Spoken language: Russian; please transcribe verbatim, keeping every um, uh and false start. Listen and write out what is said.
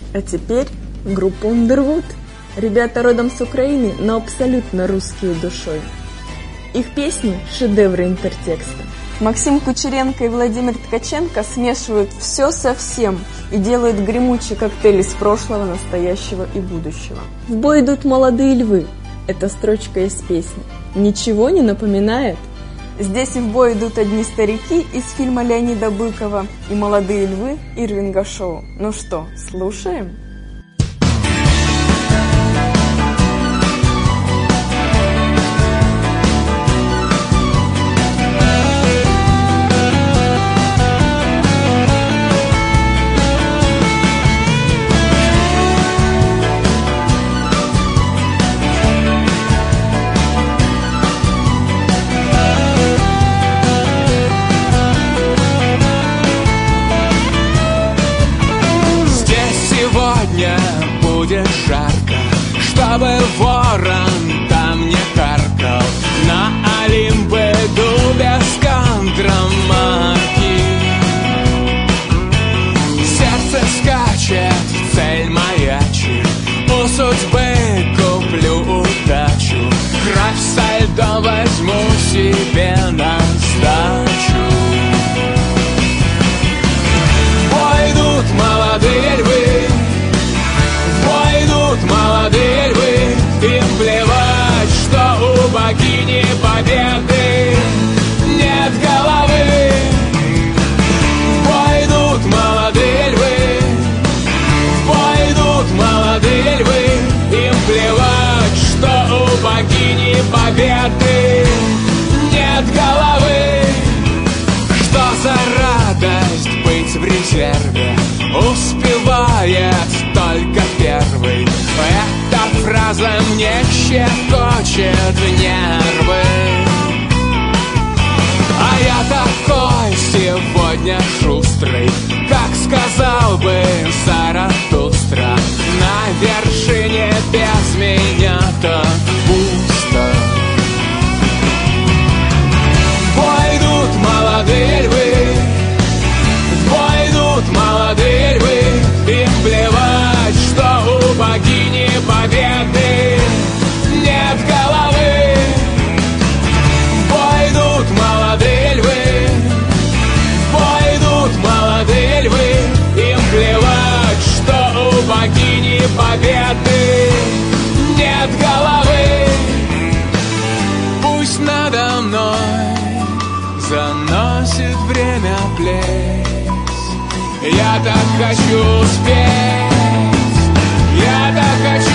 А теперь группа Underwood. Ребята родом с Украины, но абсолютно русские душой. Их песни – шедевры интертекста. Максим Кучеренко и Владимир Ткаченко смешивают все со всем и делают гремучий коктейль из прошлого, настоящего и будущего. В бой идут молодые львы. Это строчка из песни. Ничего не напоминает? Здесь и в бой идут одни старики из фильма Леонида Быкова и молодые львы Ирвинга Шоу. Ну что, слушаем? Чтобы ворон там не каркал, на Олимп иду без контрамарки. Сердце скачет, цель маячит, у судьбы куплю удачу. Кровь со льдом возьму себе на сдачу. Пойдут молодые львы, пойдут молодые львы, им плевать, что у богини победы нет головы. Пойдут молодые львы, пойдут молодые львы, им плевать, что у богини победы нет головы. Что за радость быть в резерве, успевает только первый. Эта фраза мне щекочет нервы. А я такой сегодня шустрый, как сказал бы Заратустра. На вершине без меня-то пусто. Пойдут молодые львы, пойдут молодые львы, им плевать, что у богини победы нет головы. Пойдут молодые львы, пойдут молодые львы, им плевать, что у богини победы нет головы. Пусть надо мной заносит время плеть, я так хочу успеть, я так хочу